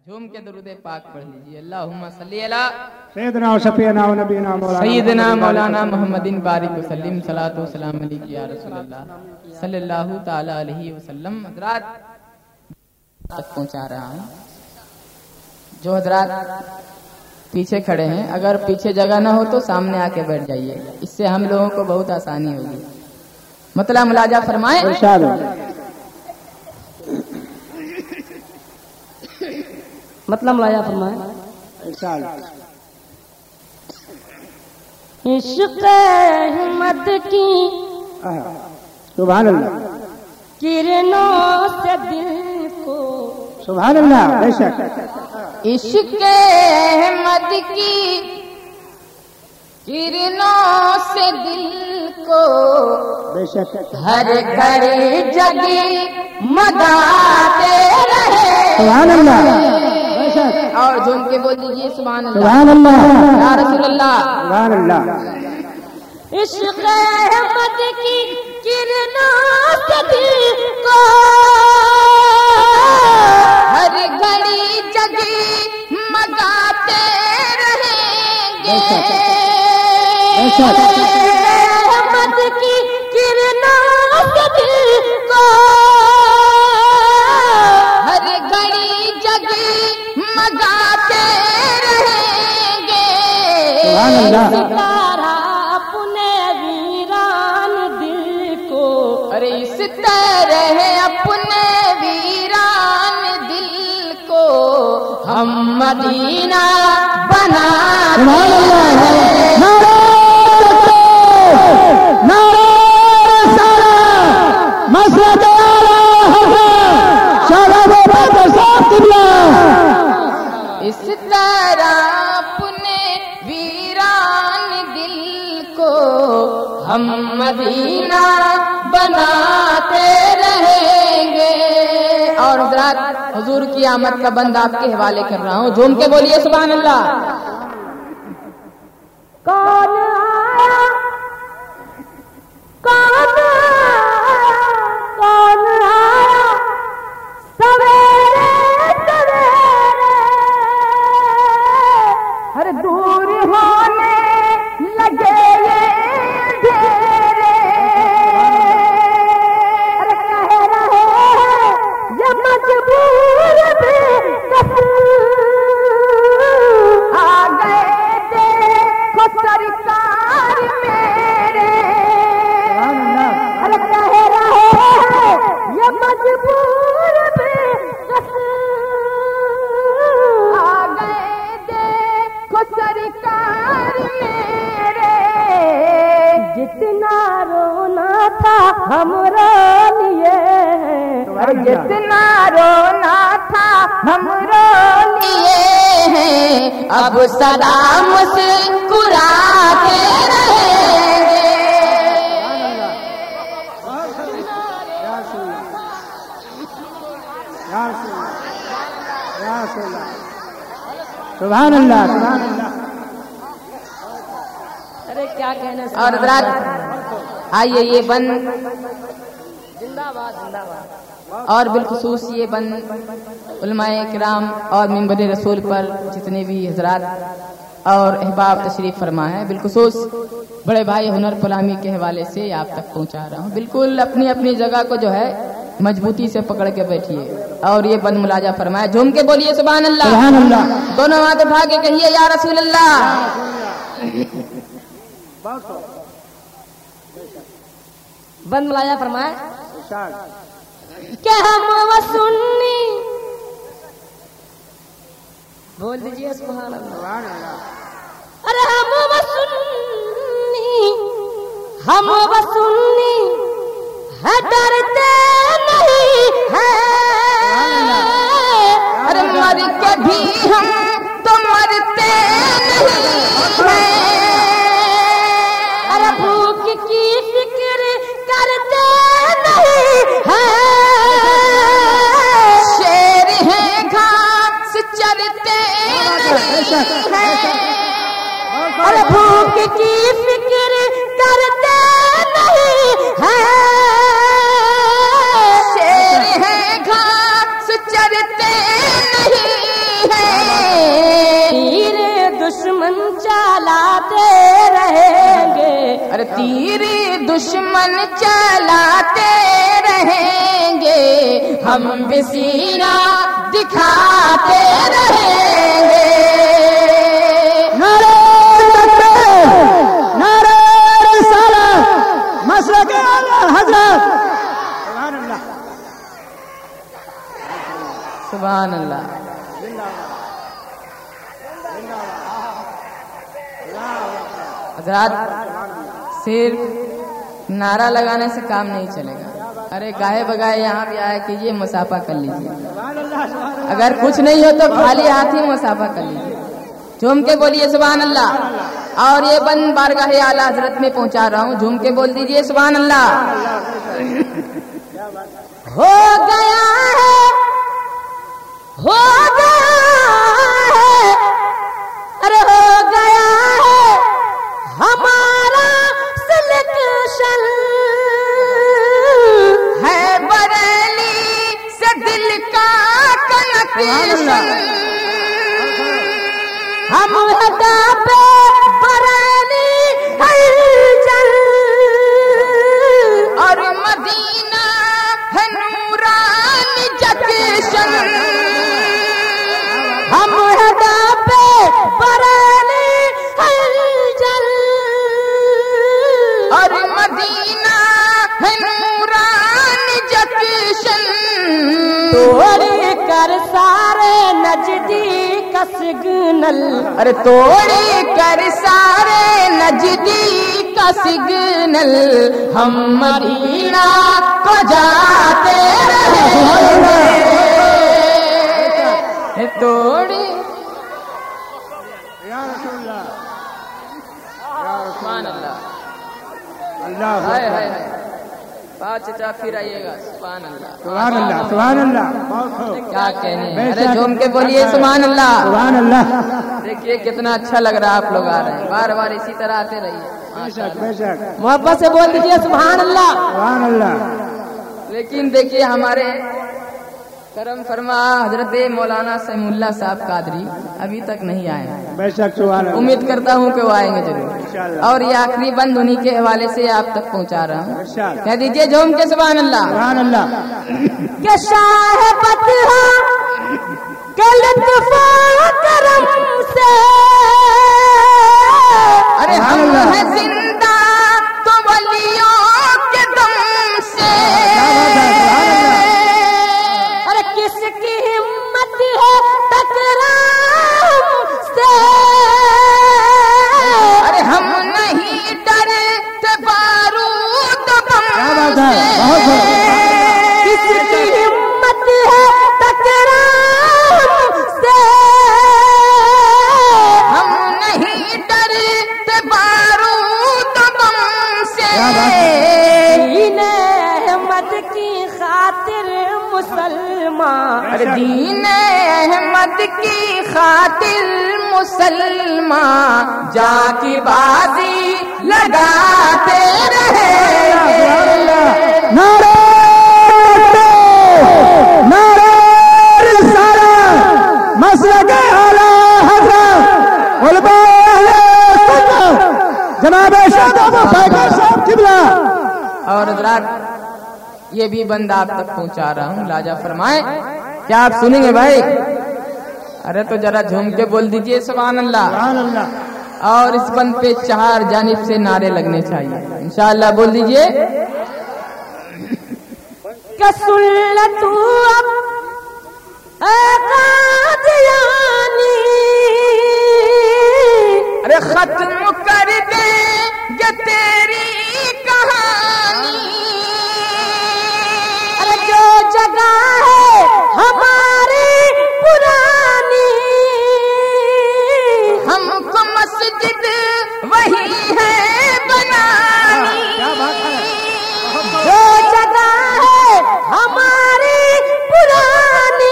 झूम के दुरूद पाक पढ़ लीजिए। अल्लाहुम्मा सल्ली अला सैयदना व शफीना व नबीना सैयदना मौलाना मुहम्मदिन बारिक वसल्लिम सलातु सलाम अलैहि या रसूलल्लाह सल्लल्लाहु ताला अलैहि वसल्लम। हजरात तक पहुंचा रहा हूं। जो हजरात पीछे खड़े हैं, अगर पीछे जगह ना हो तो सामने आके बैठ जाइए, इससे हम लोगों को बहुत आसानी होगी। मतलब मुलाजा फरमाए। मतलब मुलाजा फरमाए। इश्क़ हिम्मत की सुभान अल्लाह किरणों से दिल को सुभान अल्लाह बेशक इश्क़ अहमद की किरणों से दिल को बेशक हर घड़ी जगी मगाते रहे। सुभान अल्लाह और झूम के बोल दीजिए सुभान अल्लाह सुभान अल्लाह या रसूल अल्लाह। सुभान अल्लाह इश्क़ अहमद की किरणों से दिल को हर घड़ी जगी मगाते रहेंगे। अहमद की किरणों से दिल को हर घड़ी जगी मगाते रहेंगे। सुभान अल्लाह सितारा अपने वीरान दिल को अरे इस तरह अपने वीरान दिल को हम मदीना बनाते इस तरह अपने वीरान दिल को हम मदीना बनाते रहेंगे। और हज़रात हुजूर की आमद का बंद आपके हवाले कर रहा हूँ। झूम के बोलिए सुभान अल्लाह। कौन आया कौन आया सवेरे सवेरे हर दूर होने लगे ये अंधेरे। अरे कह रहे ये मजबूर बेकसूर आ गए देखो सरकार मेरे। अरे कह रहे ये मजबूर बेकसूर आ गए देखो सरकार मेरे। जितना रोना था हम रो लिए और जितना रोना था हम रो लिए हैं, अब सदा मुस्कुराते रहेंगे। सुभान अल्लाह सुभान अल्लाह। अरे क्या कहना। और हज़रात आइए ये बंद जिंदाबाद जिंदाबाद। और बिलखुसूस ये बंद उलमाए किराम और मिंबर रसूल पर जितने भी हजरात और अहबाब तशरीफ फरमा है, बिलखुसूस बड़े भाई हुनर फलामी के हवाले से आप तक पहुंचा रहा हूं। बिल्कुल अपनी अपनी जगह को जो है मजबूती से पकड़ के बैठिए और ये बंद मुलाजा फरमाए। झूम के बोलिए सुभान अल्लाह। सुभान अल्लाह। दोनों हाथ उठा के कहिए या रसूल अल्लाह। बंद मुलाजा फरमाए। क्या हम वसुन्नी बोल दीजिए सुभान अल्लाह। अरे हम वसुन्नी है डरते नहीं है। अरे मर के भी हम तो मरते नहीं हैं। अरे भूख की फिक्र करते नहीं है। शेर है घास चरते नहीं हैं। अरे भूख की फिक्र करते नहीं है। शेर है घास चरते नहीं सजाते रहेंगे। अरे तीर दुश्मन चलाते रहेंगे, हम भी सीना दिखाते रहेंगे। नारे तकबीर, नारे रिसालत, मसलक आला हजरत। सुभान अल्लाह। हजरात, सिर्फ नारा लगाने से काम नहीं चलेगा। अरे गाए बगाए यहाँ भी आया कीजिए, मुसाफा कर लीजिए। अगर कुछ नहीं हो तो खाली हाथ ही मुसाफा कर लीजिए। झूम के बोलिए सुभान अल्लाह। और ये बंद बारगाह आला हजरत में पहुंचा रहा हूँ, झूम के बोल दीजिए सुभान अल्लाह। हो गया है, हो गया है, अरे हो गया है हमारा सिलेक्शन है बरेली से दिल का कनेक्शन। हम हदा पे बरेली हलचल और मदीना है नूरानी जंक्शन। हम हदा पे बरेली हलचल और मदीना है नूरानी जंक्शन। तोड़ कर सारे नजदीक का सिग्नल, अरे तोड़ कर सारे नजदीक का सिग्नल, हम मदीना को जाते रहेंगे। तोड़ी सुभान अल्लाह। हाय हाय हाय, बात चचा फिर आइएगा। सुभान अल्लाह, सुभान अल्लाह, सुभान अल्लाह। क्या कहने हैं। अरे झूम के बोलिए सुभान अल्लाह। सुभान अल्लाह। देखिए कितना अच्छा लग रहा है, आप लोग आ रहे हैं। बार बार इसी तरह आते रहिए। बेशक बेशक, मोहब्बत से बोल दीजिए सुभान अल्लाह। सुभान अल्लाह। लेकिन देखिए हमारे करम फरमा हजरत मौलाना सैमुल्लाह साहब कादरी अभी तक नहीं आए हैं। बेशक सुभान अल्लाह। उम्मीद करता हूँ कि वो आएंगे जरूर। इंशाअल्लाह। और ये आखिरी बंद उन्हीं के हवाले से आप तक पहुँचा रहा हूँ। इंशाअल्लाह। कह दीजिए झूम के सुभान अल्लाह। सुभान अल्लाह। के शाह बतहा के लुत्फ़ करम से, अरे हम हैं जिंदा तो वलियों के दम से। अरे किसकी हिम्मत है टकराव से, अरे हम नहीं डरते बारूद बम क्या बात है, बहुत से। किसकी हिम्मत है टकराव से, हम नहीं डरते बारूद बम से। दीन अहमद की खातिर मुसलमान, अरे दीन अहमद की खातिर मुसलमान जाकी बाजी लगाते रहेंगे। नारे तकबीर, नारे रिसालत, मसलक आला हजरत उलमा अहले सुन्नत जनाब शाह अबू बकर साहब किबला। और हजरात ये भी बंद आप तक पहुंचा रहा हूँ, लाजा फरमाए। क्या आप सुनेंगे भाई? अरे तो जरा झूम के बोल दीजिए सुभान अल्लाह। सुभान अल्लाह। और इस बंद पे 4 जानिब से नारे लगने चाहिए इंशाअल्लाह। बोल दीजिए। कसुल तू अब कादियानी, अरे खत्म कर दे ये तेरी कहानी। अरे जो जगह है हमारी पुरानी, हमको मस्जिद वही है बनानी। क्या बात है। जो जगह है हमारी पुरानी,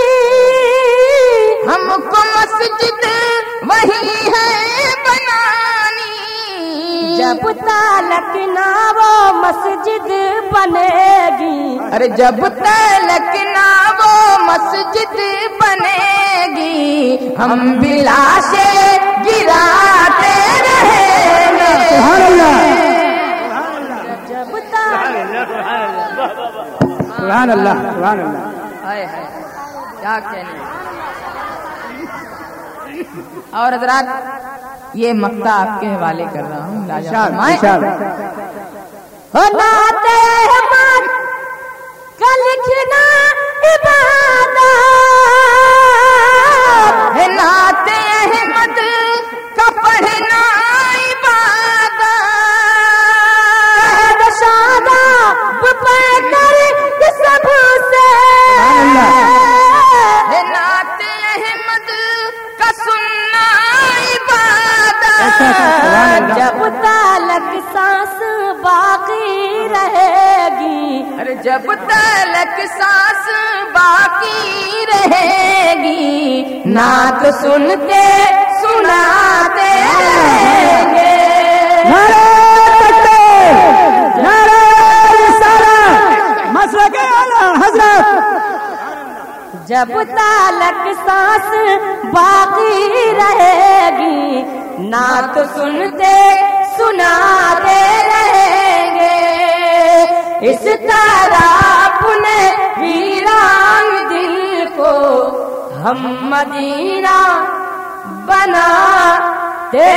हमको मस्जिद वही है बनानी। जब तलक ना वो मस्जिद बनेगी, अरे जब तलक ना वो मस्जिद बनेगी, हम भी लाशें गिराते सुभान अल्लाह जब तक सुभान अल्लाह सुभान अल्लाह। हाय हाय क्या कहने। और हजरात ये मक्ता आपके हवाले कर रहा हूँ। राजा फरमाए, नाते अहमद का लिखना इबादत, नाते अहमद का पढ़ना इबादत, शादाब पढ़कर सबसे नाते अहमद का सुनना इबादत, जब तलक सांस बाकी रहेगी, अरे जब तलक सांस बाकी रहेगी, नात सुनते सुनाते रहेंगे। नारे तकबीर, नारे रिसालत, मसलके आला हजरत। जब तलक सांस बाकी रहेगी, नात सुनते सुनाते रहेंगे। इस तरह अपने वीरान दिल को हम मदीना बनाते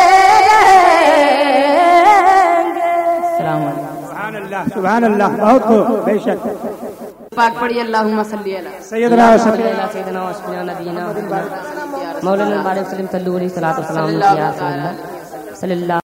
रहेंगे। अस्सलाम वालेकुम। सुभान अल्लाह सुभान अल्लाह। बहुत खूब बेशक। पाक पढ़िए अल्लाहुम्मा सल्ली अला सैयदना सैयदना सैयदना नबीना मौलाना सल्लल्लाहु अलैहि वसल्लम सल्लल्लाहु अलैहि वसल्लम सल्लल्लाहु